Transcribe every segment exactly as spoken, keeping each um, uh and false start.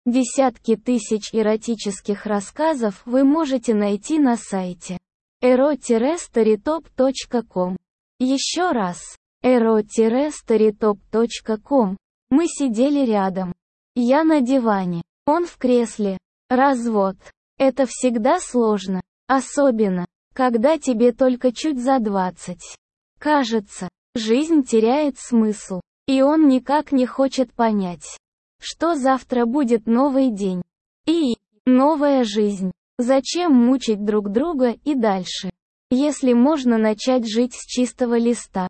Десятки тысяч эротических рассказов вы можете найти на сайте эро стоrytop точка ком. Еще раз. эро стоrytop точка ком. Мы сидели рядом. Я на диване. Он в кресле. Развод. Это всегда сложно. Особенно, когда тебе только чуть за двадцать. Кажется, жизнь теряет смысл. И он никак не хочет понять, что завтра будет новый день. И новая жизнь. Зачем мучить друг друга и дальше, если можно начать жить с чистого листа?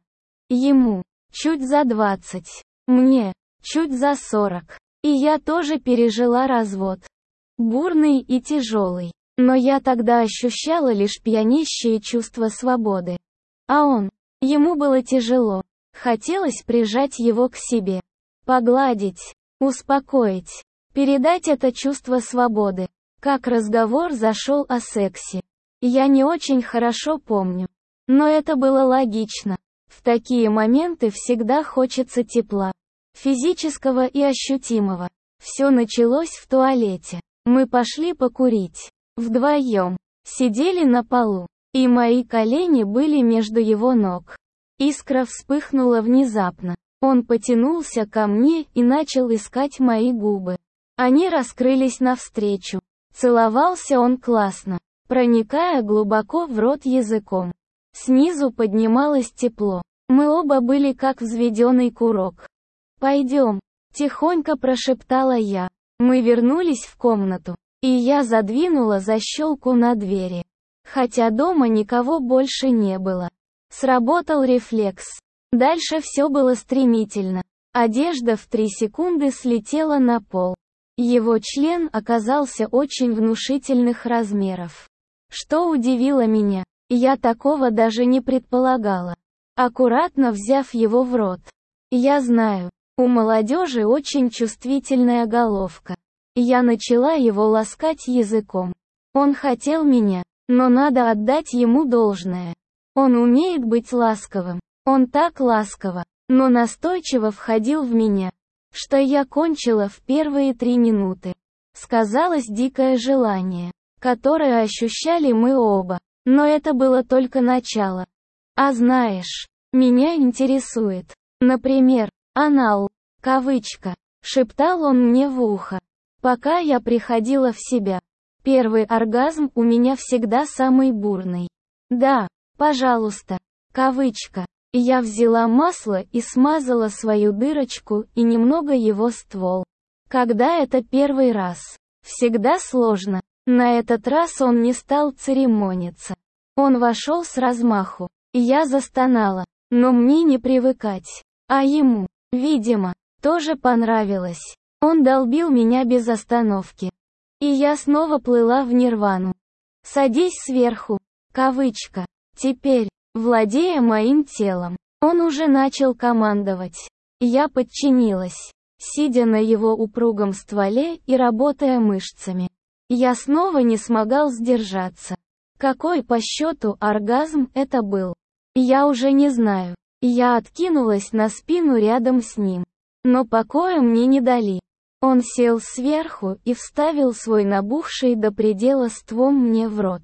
Ему чуть за двадцать. Мне чуть за сорок. И я тоже пережила развод. Бурный и тяжелый. Но я тогда ощущала лишь пьянящее чувство свободы. А он, ему было тяжело. Хотелось прижать его к себе. Погладить. Успокоить. Передать это чувство свободы. Как разговор зашел о сексе. Я не очень хорошо помню. Но это было логично. В такие моменты всегда хочется тепла. Физического и ощутимого. Все началось в туалете. Мы пошли покурить. Вдвоем. Сидели на полу. И мои колени были между его ног. Искра вспыхнула внезапно. Он потянулся ко мне и начал искать мои губы. Они раскрылись навстречу. Целовался он классно, проникая глубоко в рот языком. Снизу поднималось тепло. Мы оба были как взведенный курок. «Пойдем», — тихонько прошептала я. Мы вернулись в комнату, и я задвинула защелку на двери. Хотя дома никого больше не было. Сработал рефлекс. Дальше все было стремительно. Одежда в три секунды слетела на пол. Его член оказался очень внушительных размеров. Что удивило меня, я такого даже не предполагала. Аккуратно взяв его в рот. Я знаю, у молодежи очень чувствительная головка. Я начала его ласкать языком. Он хотел меня, но надо отдать ему должное. Он умеет быть ласковым. Он так ласково, но настойчиво входил в меня, что я кончила в первые три минуты. Сказалось дикое желание, которое ощущали мы оба, но это было только начало. А знаешь, меня интересует, например, анал, кавычка, шептал он мне в ухо, пока я приходила в себя. Первый оргазм у меня всегда самый бурный. Да, пожалуйста, кавычка. Я взяла масло и смазала свою дырочку и немного его ствол. Когда это первый раз? Всегда сложно. На этот раз он не стал церемониться. Он вошел с размаху. Я застонала. Но мне не привыкать. А ему, видимо, тоже понравилось. Он долбил меня без остановки. И я снова плыла в нирвану. «Садись сверху», кавычка. Теперь, владея моим телом, он уже начал командовать. Я подчинилась, сидя на его упругом стволе и работая мышцами. Я снова не смогал сдержаться. Какой по счету оргазм это был? Я уже не знаю. Я откинулась на спину рядом с ним. Но покоя мне не дали. Он сел сверху и вставил свой набухший до предела ствол мне в рот.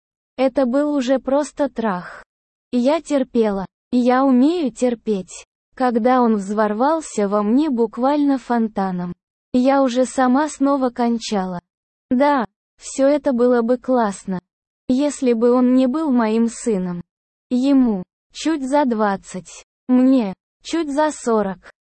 Это был уже просто трах. Я терпела. Я умею терпеть. Когда он взорвался во мне буквально фонтаном. Я уже сама снова кончала. Да, все это было бы классно. Если бы он не был моим сыном. Ему чуть за двадцать. Мне чуть за сорок.